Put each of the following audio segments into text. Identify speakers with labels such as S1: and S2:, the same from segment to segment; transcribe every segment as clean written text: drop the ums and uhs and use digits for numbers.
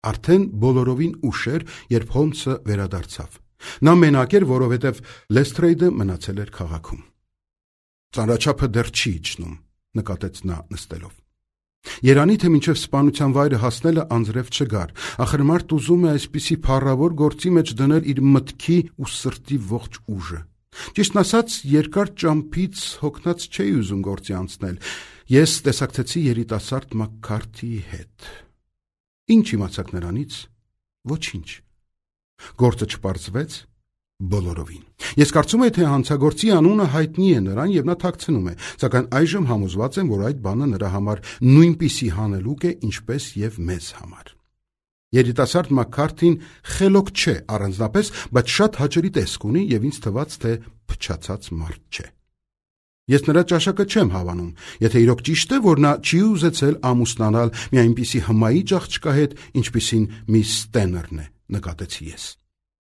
S1: Արդեն բոլորովին ուշ էր, երբ Հոլմսը վերադարձավ։ Նա մենակ էր, որովհետև Լեսթրեյդը մնացել էր քաղաքում։ Ծանրաչափը դեռ չի իջնում, նկատեց նա նստելով։ Երանի թե մինչև սպանության վայրը հասնելը անձրև չգար, ախր մարդ ուզում է այսպիսի փառավոր գործի մեջ դնել իր մտքի ու սրտի ողջ ուժը։ Ճիշտն ասած, երկար ճամփից հոգնած չէի ուզում գործի անցնել։ Ես տեսակցեցի երիտասարդ Մաքքարթիի հետ։ Ինչ իմացաք նրանից։ Ոչինչ։ Գործը չպարզվեց բոլորովին։ Ես կարծում եմ, թե հանցագործի անունը հայտնի է նրան եւ նա թաքցնում է, սակայն այժմ համոզված եմ, որ այդ բանը նրա համար նույնպիսի հանելուկ է, ինչպես եւ մեզ համար։ Երիտասարդ Մաքքարթին խելոք չէ առանձնապես, բայց շատ հաճելի տեսք ունի եւ ինձ թվաց, թե փչացած մարդ չէ։ Ես նրա ճաշակը չեմ հավանում, եթե իրոք ճիշտ է, որ նա չի ուզեցել ամուսնանալ մի այնպիսի հմայիչ աղջկա հետ, ինչպիսին միս Ստեներն է, նկատեցի ես։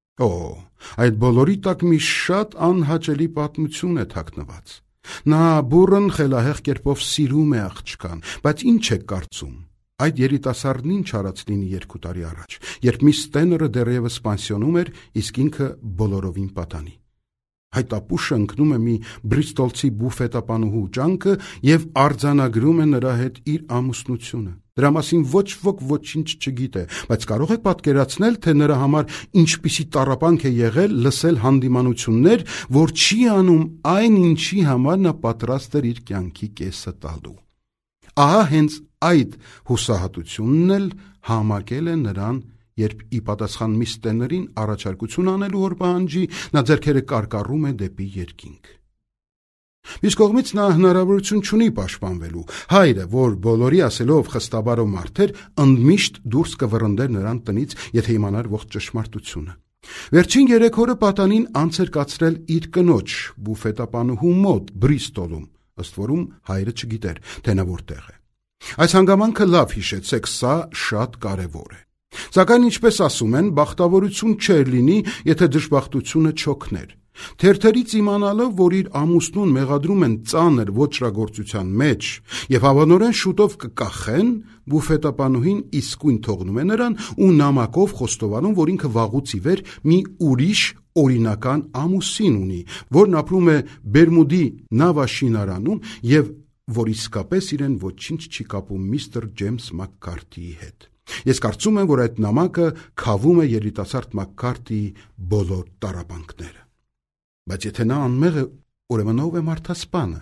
S1: Այդ բոլորի տակ մի շատ անհաճելի պատմություն է թաքնված։ Նա բուռն խելահեղ կերպով սիրում է աղջկան, բայց ինչ է կարծում։ Այդ երիտասարդն ինչ արած լինի 2 տարի առաջ, երբ միս Ստեները դեռևս պանսիոնում էր, իսկ ինքը բոլորովին պատանի։ Այդ ապուշը ընկնում է մի բրիստոլցի բուֆետապանուհու ջանքը եւ արձանագրում է նրա հետ իր ամուսնությունը։ Դրա մասին ոչ ոք ոչինչ չգիտե, բայց կարող եք պատկերացնել, թե նրա համար ինչպիսի տառապանք է եղել լսել հանդիմանություններ, որ չի անում այն, ինչի համար նա պատրաստ էր իր կյանքի կեսը տալու։ Ահա հենց այդ հուսահատությունն էլ համակել է նրան, երբ ի պատասխան միս Ստեներին առաջարկություն անելու որ պահանջի, նա ձեռքերը կարկառում է դեպի երկինք։ Մյուս կողմից նա հնարավորություն չունի պաշտպանվելու։ Հայրը, որ բոլորի ասելով խստաբարով մարդ էր, ընդմիշտ դուրս կվռնդեր նրան տնից, եթե իմանար ողջ ճշմարտությունը։ Վերջին 3 օրը պատանին անց էր կացրել իր կնոջ բուֆետապանուհու մոտ Բրիստոլում, ըստ որում հայրը չգիտեր, թե նա որտեղ է։ Այս հանգամանքը լավ հիշեցեք, սա շատ կարևոր է։ Սակայն ինչպես ասում են, բախտավորություն չէր լինի, եթե դժբախտությունը չօգներ։ Թերթերից իմանալով, որ իր ամուսնուն մեղադրում են ծանր ոճրագործության մեջ եւ հավանորեն շուտով կկախեն, բուֆետապանուհին իսկույն թողնում է նրան ու նամակով խոստովանում, որ ինքը վաղուց ի վեր մի ուրիշ օրինական ամուսին ունի, որն ապրում է Բերմուդի նավաշինարանում եւ որ իսկապես իրեն ոչինչ չի կապում միստր Ջեյմս Մաքքարթիի հետ։ Ես կարծում եմ, որ այդ նամակը քավում է երիտասարդ Մաքքարթիի բոլոր տառապանքները։ Բայց եթե նա անմեղ է, ուրեմն ով է մարդասպանը։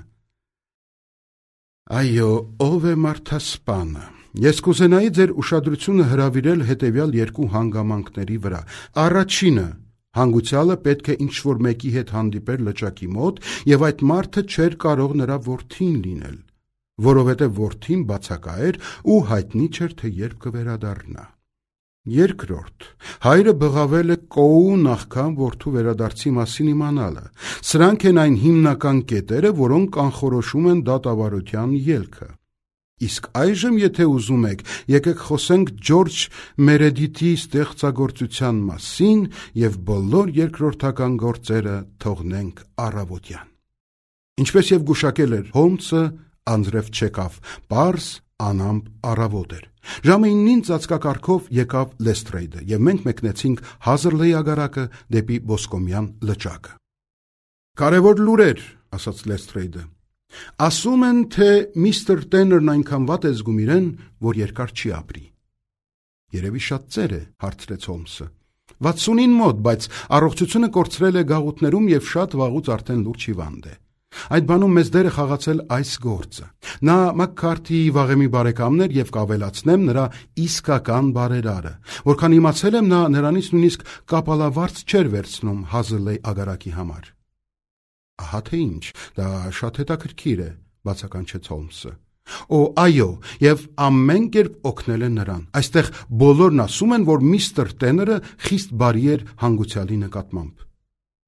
S1: Այո, ով է մարդասպանը։ Ես կուզենայի ձեր ուշադրությունը հրավիրել հետևյալ 2 հանգամանքների վրա։ Առաջինը, հանգուցյալը պետք է ինչ-որ մեկի հետ հանդիպեր լճակի մոտ եւ այդ մարդը չէր կարող նրա որդին լինել, որովհետեւ որդին բացակա էր ու հայտնի չէր, թե երբ կվերադառնա։ Երկրորդ, հայրը բղավել է կոու նախքան որդու վերադարձի մասին իմանալը։ Սրանք են այն հիմնական կետերը, որոնք կանխորոշում են դատավարության ելքը։ Իսկ այժմ, եթե ուզում եք, եկեք խոսենք Ջորջ Մերեդիթի ստեղծագործության մասին եւ բոլոր երկրորդական գործերը թողնենք առավոտյան։ Ինչպես եւ գուշակել էր Հոլմսը, անձրև չեկավ, պարզ անամպ առավոտ էր։ Ժամը 9-ին ծածկակարգով եկավ Լեսթրեյդը եւ մենք մեկնեցինք Հազերլեյ ագարակը դեպի Բոսկոմյան լճակը։ Կարևոր լուրեր, ասաց Լեսթրեյդը։ Ասում են, թե միստր Տեներն այնքան վատ է զգում իրեն, որ երկար չի ապրի։ Երևի շատ ծեր է, հարցրեց Հոլմսը։ 69 մոտ, բայց առողջությունը կորցրել է գաղութներում եւ շատ վաղուց արդեն լուրջ հիվանդ է։ Այդ բանում մեծ դեր է խաղացել այս գործը։ Նա Մաքքարթիի վաղեմի բարեկամն էր եւ կավելացնեմ նրա իսկական բարերարը։ Որքան իմացել եմ, նա նրանից նույնիսկ կապալավարձ չէր վերցնում Հազերլեյ ագարակի համար։ Ահա թե ինչ, դա շատ հետաքրքիր է, բացականչեց Հոլմսը։ Այո, եւ ամեն կերպ օգնել են նրան։ Այստեղ բոլորն ասում են, որ միստր Տեները խիստ բարի էր հանգուցյալի նկատմամբ։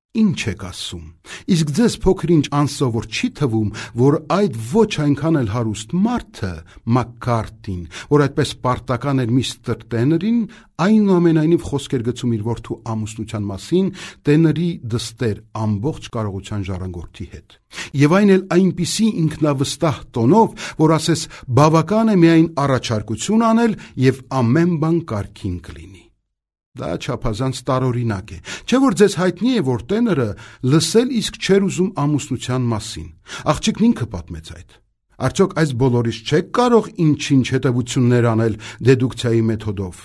S1: Ինչ եք ասում։ Իսկ ձեզ փոքր-ինչ անսովոր չի թվում, որ այդ ոչ այնքան էլ հարուստ մարդը, Մակքարթին, որ այդպես պարտական էր միստր Տեներին, այնուամենայնիվ խոսքեր գցում իր որդու ամուսնության մասին Տեների դստեր ամբողջ կարողության ժառանգորդի հետ։ Եվ այն էլ այնպիսի ինքնավստահ տոնով, որ ասես բավական է միայն առաջարկություն անել եւ ամեն բան կարգին կլինի։ Դա չափազանց տարօրինակ է, չէ՞ որ ձեզ հայտնի է, որ տեները լսել իսկ չէր ուզում ամուսնության մասին։ Աղջիկն ինքը պատմեց այդ։ Արդյոք այս բոլորից չեք կարող ինչ-ինչ հետևություններ անել դեդուկցիայի մեթոդով։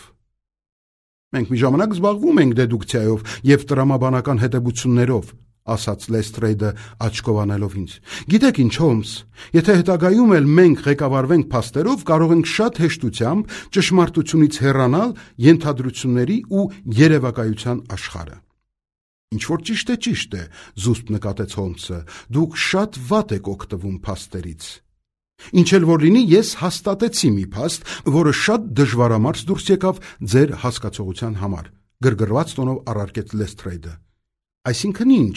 S1: Մենք մի ժամանակ զբաղվում ենք դեդուկցիայով եւ տրամաբանական հետևություններով, ասաց Լեստրեյդը աչքով անելով ինձ։ Գիտեք ինչ, Հոլմս, եթե հետագայում էլ մենք ղեկավարվենք փաստերով, կարող ենք շատ հեշտությամբ ճշմարտությունից հեռանալ ենթադրությունների ու երևակայության աշխարհը։ Ինչ որ ճիշտ է, զուսպ նկատեց Հոլմսը, դուք շատ վատ եք օգտվում փաստերից։ Ինչ էլ որ լինի, ես հաստատեցի մի փաստ, որը շատ դժվարամարս դուրս եկավ ձեր հասկացողության համար, գրգռված տոնով առարկեց Լեստրեյդը։ Այսինքն ինչ,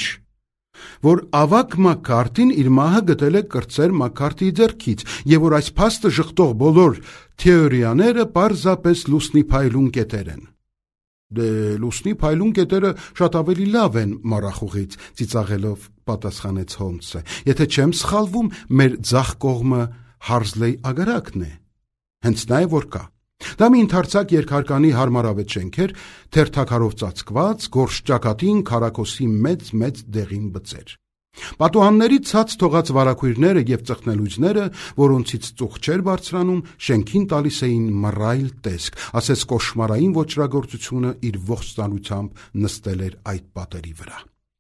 S1: որ ավակ Մակքարթին իր մահը գտել է կրտսեր Մակքարթիի ձեռքից, եւ որ այս փաստը ժխտող բոլոր թեորիաները պարզապես լուսնի փայլուն կետեր են։ Դե լուսնի փայլուն կետերը շատ ավելի լավ են մառախուղից, ծիծաղելով պատասխանեց Հոլմսը։ Եթե չեմ սխալվում, մեր ձախ կողմը Հարզլեյ ագարակն է։ Հենց նա է որ կա։ Դա մի ընդարձակ երկհարկանի հարմարավետ շենք էր, թերթակարով ծածկված, գորշ ճակատին քարակոսի մեծ դեղին բծեր։ Պատուհանների ցած թողած վարակույրները եւ ծխնելույզները, որոնցից ծուխ չէր բարձրանում, շենքին տալիս էին մռայլ տեսք, ասես կոշմարային ոճրագործությունը իր ողջ ծանրությամբ նստել էր այդ պատերի վրա։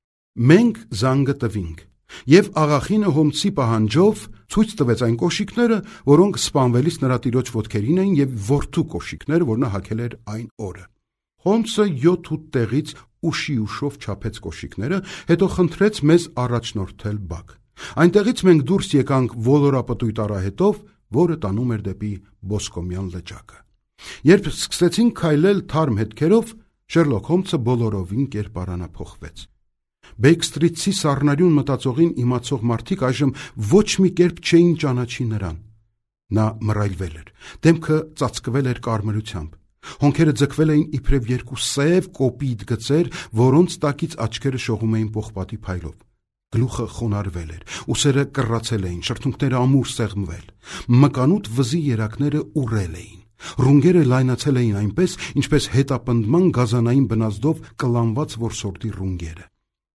S1: Մենք զանգը տվինք, եւ աղախինը Հոլմսի պահանջով ցույց տվեց այն կոշիկները, որոնք սպանվելիս նրա տիրոջ ոտքերին էին եւ որդու կոշիկները, որ նա հագել էր այն օրը։ Հոլմսը 7-8 տեղից ուշով չափեց կոշիկները, հետո խնդրեց մեզ առաջնորդել բակ։ Այնտեղից մենք դուրս եկանք ոլորապտույտ արահետով, որը տանում էր դեպի Բոսկոմյան լճակը։ Երբ սկսեցինք քայլել թարմ հետքերով, Շերլոք Հոլմսը բոլորովին կերպարանափոխվեց։ Բեյք-սթրիթի սառնարյուն մտածողին իմացող մարդիկ այժմ ոչ մի կերպ չէին ճանաչի նրան։ Նա մռայլվել էր, դեմքը ծածկվել էր կարմրությամբ, հոնքերը ձգվել էին իբրև երկու սև կոպիտ գծեր, որոնց տակից աչքերը շողում էին պողպատի փայլով։ Գլուխը խոնարհվել էր, ուսերը կռացել էին, շրթունքները ամուր սեղմվել, մկանուտ վզի երակները ուռել էին, ռունգերը լայնացել էին այնպես, ինչպես հետապնդման գազանային բնազդով կլանված որսորդի ռունգերը։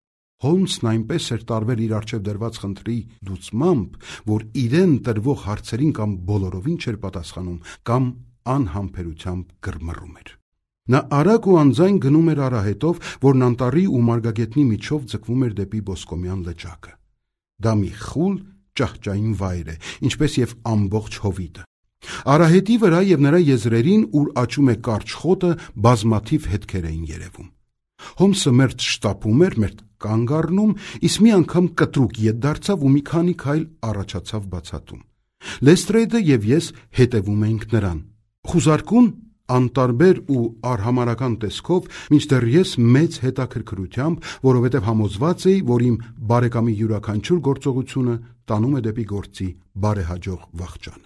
S1: Հոլմսն այնպես էր տարվել իր առջև դրված խնդրի դուցմամբ, որ իրեն տրվող հարցերին կամ բոլորովին չէր պատասխանում, կամ անհամբերությամբ գրմռում էր։ Նա արագ ու անձայն գնում էր արահետով, որն անտառի ու մարգագետնի միջով ձգվում էր դեպի Բոսկոմյան լճակը։ Դա մի խուլ ճահճային վայր է, ինչպես եւ ամբողջ Հովիտը։ Արահետի վրա եւ նրա եզրերին, ուր աճում է կարճ խոտը, բազմաթիվ հետքեր էին երևում։ Հոլմսը մերթ շտապում էր, մերթ կանգ առնում, իսկ մի անգամ կտրուկ ետ դարձավ ու մի քանի քայլ առաջացավ բացատում։ Լեստրեյդը եւ ես հետևում էինք նրան։ Խուզարկուն, անտարբեր ու արհամարական տեսքով, մինչդեռ ես մեծ հետաքրքրությամբ, որովհետև համոզված էի, որ իմ բարեկամի յուրաքանչյուր գործողությունը տանում է դեպի գործի բարեհաջող վախճանը։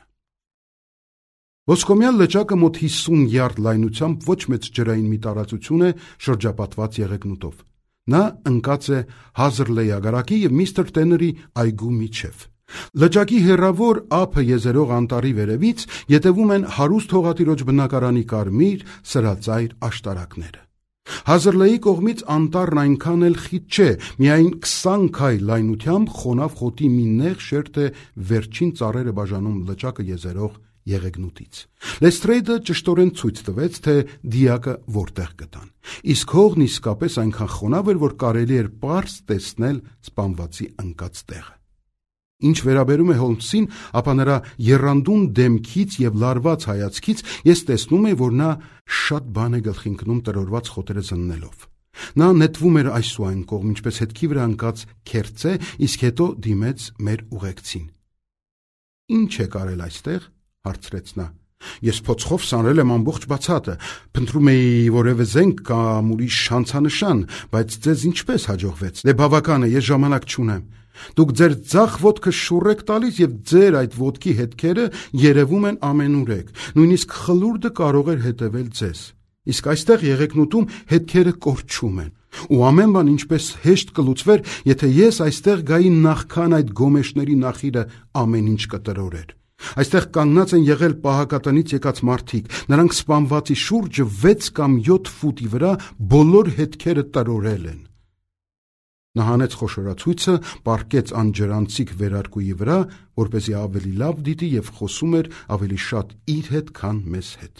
S1: Բոսկոմյան լճակը մոտ 50 յարդ լայնությամբ ոչ մեծ ջրային մի տարածություն է շրջապատված եղեգնուտով։ Նա ընկած է Հազրլեյ ագարակի եւ միստր Տեների այգու միջև։ Լճակի հեռավոր ափը եզերող անտառի վերևից ետևում են հարուստ հողատիրոջ բնակարանի կարմիր սրածայր աշտարակները։ Հազրլեյի կողմից անտառն այնքան էլ խիտ չէ, միայն 20 քայլ լայնությամբ խոնավ խոտի մի նեղ շերտ է վերջին ծառերը բաժանում լճակը եզերող եղեգնուտից։ Լեստրեյդը ճշտորեն ցույց տվեց, թե դիակը որտեղ գտան։ Իսկ հողն իսկապես այնքան խոնավ էր, որ կարելի էր պարզ տեսնել սպանվածի ընկած տեղը։ Ինչ վերաբերում է Հոլմսին, ապա նրա եռանդուն դեմքից եւ լարված հայացքից ես տեսնում եմ, որ նա շատ բան է գլխի ընկնում տրորված խոտերը զննելով։ Նա նետվում էր այս ու այն կողմ, ինչպես հետքի վրա ընկած քերծե, իսկ հետո դիմեց մեր ուղեկցին։ Ինչ է կարել այստեղ, հարցրեց նա։ Ես փոցխով սանրել եմ ամբողջ բացատը, փնտրում էի որևէ զենք կամ ուրիշ շանցանշան, բայց ձեզ ինչպես հաջողվեց։ Դե բավական է, ես ժամանակ չունեմ։ Դուք ձեր ձախ ոտքը շուռ եք տալիս եւ ձեր այդ ոտքի հետքերը երևում են ամենուրեք։ Նույնիսկ խլուրդը կարող էր հետևել ձեզ։ Իսկ այստեղ եղեգնուտում հետքերը կորչում են։ Ու ամեն բան ինչպես հեշտ կլուծվեր, եթե ես այստեղ գայի նախքան այդ գոմեշների նախիրը ամեն ինչ կտրորեր։ Այստեղ կանգնած են եղել պահակատնից եկած մարդիկ, նրանք սպանվածի շուրջը 6 կամ 7 ֆուտի վրա բոլոր հետքերը տրորել են։ Նա հանեց խոշորացույցը, պառկեց անջրանցիկ վերարկուի վրա, որպեսզի ավելի լավ դիտի եւ խոսում էր ավելի շատ իր հետ, քան մեզ հետ։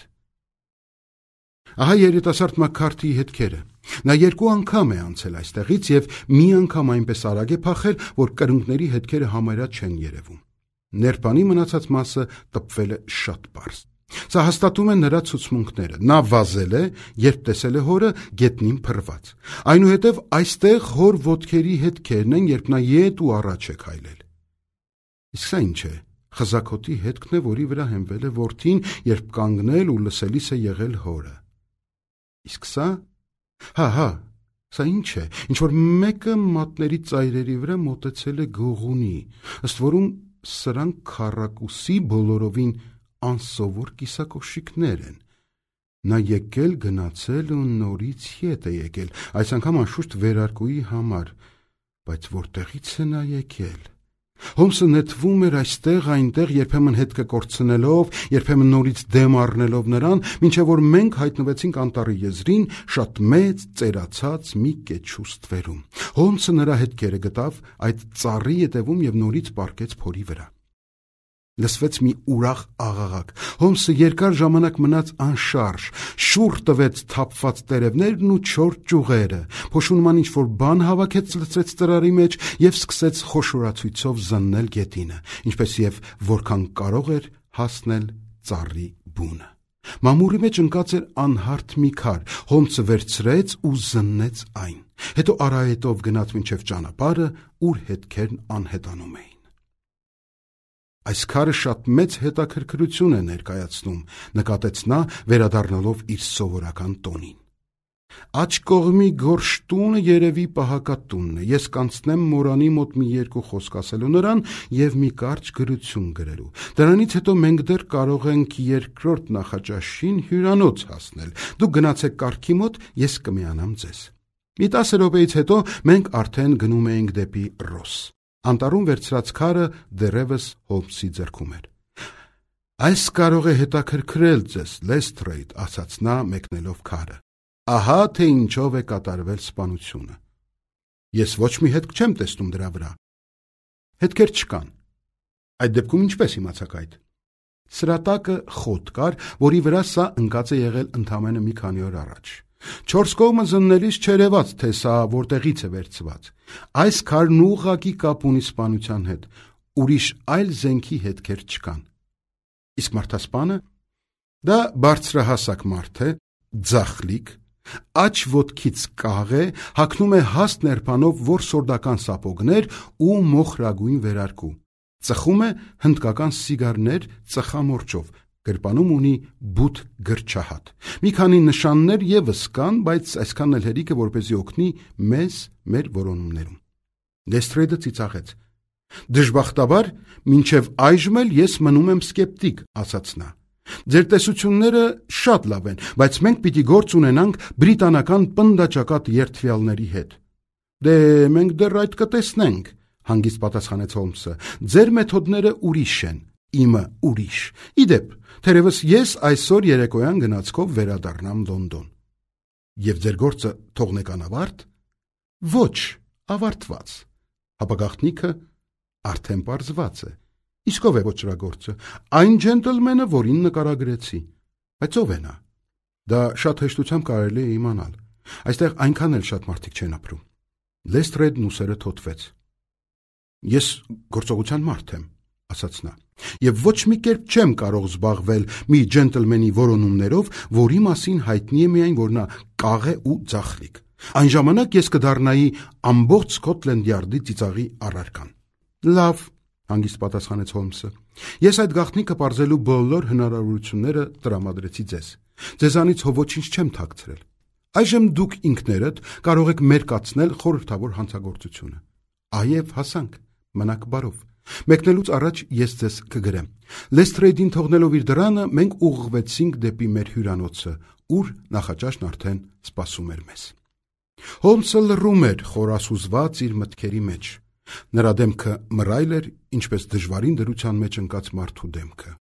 S1: Ահա երիտասարդ Մաքքարթիի հետքերը։ Նա 2 անգամ է անցել այստեղից եւ մի անգամ այնպես արագ է փախել, որ կրունկների հետքերը համարյա չեն երևում։ Ներբանի մնացած մասը տպվել է շատ պարզ։ Սա հաստատում է նրա ցուցմունքները։ Նա վազել է, երբ տեսել է հորը գետնին փռված։ Այնուհետև այստեղ հոր ոտքերի հետքերն են, երբ նա ետ ու առաջ է քայլել։ Իսկ սա ինչ է։ Խզակոտի հետքն է, որի վրա հենվել է որդին, երբ կանգնել ու լսելիս է եղել հորը։ Իսկ սա։ Հա, սա ինչ է։ Ինչ որ մեկը մատների ծայրերի վրա մոտեցել է գողունի, ըստ որում սրանք քառակուսի բոլորովին անսովոր կիսակոշիկներ են։ Նա եկել, գնացել ու նորից ետ է եկել, այս անգամ անշուշտ վերարկուի համար, բայց որտեղից է նա եկել։ Հոմսը նետվում էր այստեղ, այնտեղ, երբեմն հետքը կորցնելով, երբեմն նորից դեմ առնելով նրան, մինչև որ մենք հայտնվեցինք անտառի եզրին, շատ մեծ, ծերացած մի կեչու ստվերում։ Հոմսը նրա հետքերը գտավ այդ ծառի ետևում եւ նորից պառկեց փորի վրա։ Լսվեց մի ուրախ աղաղակ։ Հոմսը երկար ժամանակ մնաց անշարժ, շուռ տվեց թափված տերևներն ու չոր ճյուղերը, փոշունման ինչ-որ բան հավաքեց լցրեց ծրարի մեջ եւ սկսեց խոշորացույցով զննել գետինը, ինչպես եւ որքան կարող էր հասնել ծառի բունը։ Մամուրի մեջ ընկած էր անհարթ մի քար, Հոմսը վերցրեց ու զննեց այն։ Հետո արահետով գնաց մինչև ճանապարհը, ուր հետքերն անհետանում էին։ Այս քարը շատ մեծ հետաքրքրություն է ներկայացնում, նկատեց նա, վերադառնալով իր սովորական տոնին։ Աջ կողմի գորշ տունը երևի պահակատունն է։ Ես կանցնեմ մորանի մոտ մի 2 խոսք ասելու նրան եւ մի կարճ գրություն գրելու։ Դրանից հետո մենք դեռ կարող ենք 2-րդ նախաճաշին հյուրանոց հասնել։ Դուք գնացեք կառքի մոտ, ես կմիանամ ձեզ։ Մի 10 րոպեից հետո մենք արդեն գնում էինք դեպի Ռոս։ Անտառում վերցրած քարը դեռևս Հոմսի ձեռքում էր։ Այս կարող է հետաքրքրել ձեզ, Լեսթրեյդ, ասաց նա մեկնելով քարը։ Ահա թե ինչով է կատարվել սպանությունը։ Ես ոչ մի հետք չեմ տեսնում դրա վրա։ Հետքեր չկան։ Այդ դեպքում ինչպես իմացաք այդ։ Սրատակը խոտ կար, որի վրա սա ընկած է եղել ընդամենը մի քանի օր առաջ։ 4 կողմը զննելիս չերևաց, թե սա որտեղից է վերցված։ Այս քարն ուղղակի կապ ունի սպանության հետ։ Ուրիշ այլ զենքի հետքեր չկան։ Իսկ մարդասպանը։ Դա բարձրահասակ մարդ է, ձախլիկ, աջ ոտքից կաղ է, հագնում է հաստ ներբանով որսորդական սապոգներ ու մոխրագույն վերարկու։ Ծխում է հնդկական սիգարներ ծխամորճով, գրպանում ունի բութ գրչահատ։ Մի քանի նշաններ եւս կան, բայց այսքան էլ հերիք է, որպեսզի օգնի մեզ մեր որոնումներում։ Լեսթրեյդը ծիծաղեց։ Դժբախտաբար, մինչև այժմ էլ ես մնում եմ սկեպտիկ, ասաց նա։ Ձեր տեսությունները շատ լավ են, բայց մենք պիտի գործ ունենանք բրիտանական պնդաճակատ երթվյալների հետ։ Դե մենք դեռ այդ կտեսնենք, հանգիստ պատասխանեց Հոմսը։ Ձեր մեթոդները ուրիշ են, իմը ուրիշ։ Իդեպ, թերևս ես այսօր երեկոյան գնացքով վերադառնամ Լոնդոն։ Եվ ձեր գործը թողնեք անավարտ։ Ոչ, ավարտված։ Հապա գաղտնիքը արդեն պարզված է։ Իսկ ով է ոչրագործը։ Այն ջենտլմենը, որին նկարագրեցի։ Բայց ով է նա։ Դա շատ հեշտությամբ կարելի է իմանալ։ Այստեղ այնքան էլ շատ մարդիկ չեն ապրում։ Լեսթրեյդն ուսերը թոթվեց։ Ես գործողության մարդ եմ, ասաց նա, եւ ոչ մի կերպ չեմ կարող զբաղվել մի ջենտլմենի որոնումներով, որի մասին հայտնի է միայն, որ նա կաղ է ու ձախլիկ։ Այն ժամանակ ես կդառնայի ամբողջ Սքոթլենդ Յարդի ծիծաղի առարկան։ Լավ, հանգիստ պատասխանեց Հոմսը։ Ես այդ գաղտնիքը պարզելու բոլոր հնարավորությունները տրամադրեցի ձեզ։ Ձեզանից հո ոչինչ չեմ թաքցրել։ Այժմ դուք ինքներդ կարող եք մերկացնել խորհրդավոր հանցագործությունը։ Այև հասանք, մնաք բարով։ Մեկնելուց առաջ ես ձեզ կգրեմ։ Լեսթրեյդին թողնելով իր դռանը, մենք ուղղվեցինք դեպի մեր հյուրանոցը, ուր նախաճաշն արդեն սպասում էր մեզ։ Հոլմսը լռում էր, խորասուզված իր մտքերի մեջ։ Նրա դեմքը մռայլ էր, ինչպես դժվարին դրության մեջ ընկած մարդու դեմքը։